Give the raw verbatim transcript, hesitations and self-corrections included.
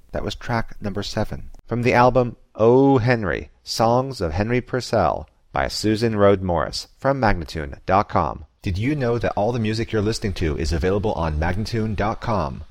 That was track number seven. From the album Oh Henry, Songs of Henry Purcell by Susan Rhodes Morris from Magnatune dot com. Did you know that all the music you're listening to is available on Magnatune dot com?